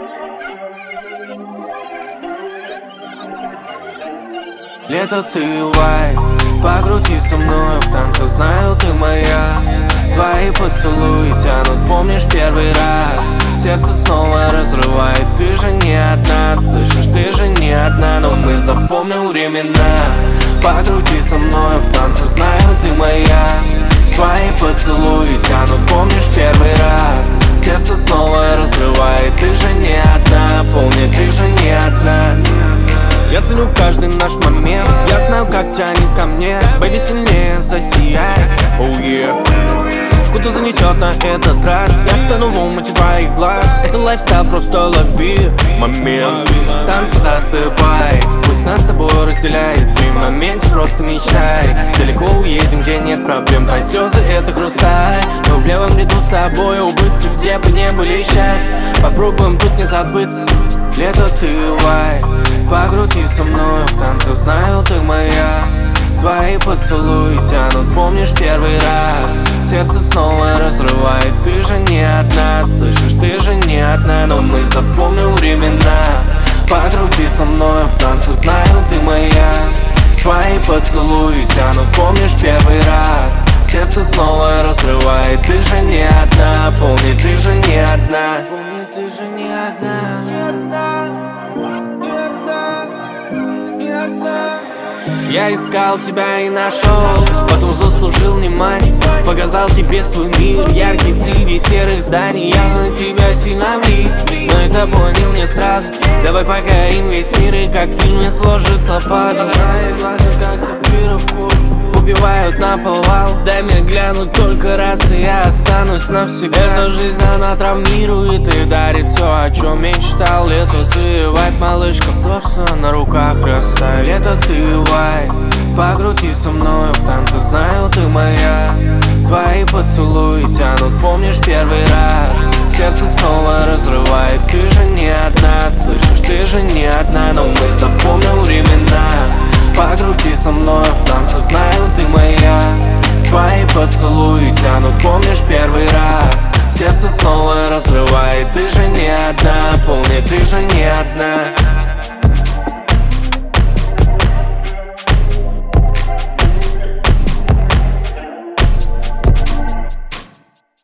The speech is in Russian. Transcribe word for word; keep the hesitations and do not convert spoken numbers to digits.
Лето, ты вай, покрути со мной в танце, знаю, ты моя. Твои поцелуи тянут, помнишь первый раз? Сердце снова разрывает, ты же не одна, слышишь, ты же не одна. Но мы запомним времена. Покрути со мной в танце, знаю, ты моя. Твои поцелуи тянут, помнишь первый раз? Сердце снова разрывает, ты же не одна, помни, ты же не одна. Я ценю каждый наш момент, я знаю, как тянет ко мне. Бэйби, сильнее засияй, oh yeah. Куда занесет на этот раз? Я тону в омуте твоих глаз. Это лайфстайл, просто лови момент. Танцы засыпай, пусть нас с тобой разделяет. В моменте просто мечтай. Далеко уедем, где нет проблем. Твои слезы — это хрусталь. Мы в левом ряду с тобой, быстро, где бы не были счастья. Попробуем тут не забыться. Лето, ты вай, покрути со мной в танце, знаю, ты моя. Твои поцелуи тянут, помнишь первый раз? Сердце снова разрывает, ты же не одна, слышишь, ты же не одна. Но мы запомним времена. Покрути со мной в танце, знаю, ты моя. Твои поцелуи тянут, помнишь первый раз? Сердце снова разрывает, ты же не одна, помни, ты же не одна. Помни, ты же не одна, не одна, не одна, не одна. Я искал тебя и нашел, потом заслужил внимание. Показал тебе свой мир, яркий среди серых зданий. Я на тебя сильно влип, но это понял не сразу. Давай покорим весь мир, и как в фильме сложится пазл. Твои глаза как сапфиры в коже, убивают наповал. Дай мне глянуть только раз, и я останусь навсегда. Эта жизнь, она травмирует и дарит все, о чем мечтал. Лето, ты вайп, малышка, просто на руках растай. Лето, ты вайп, покрути со мной в танце, знаю, ты моя. Твои поцелуи тянут, помнишь первый раз? Сердце снова разрывает, ты же не одна, слышишь, ты же не одна. Но мы запомним времена. Покрути со мной в танце, знаю, ты моя. Твои поцелуи тянут, помнишь первый раз? Сердце снова разрывает, ты же не одна, помни, ты же не одна.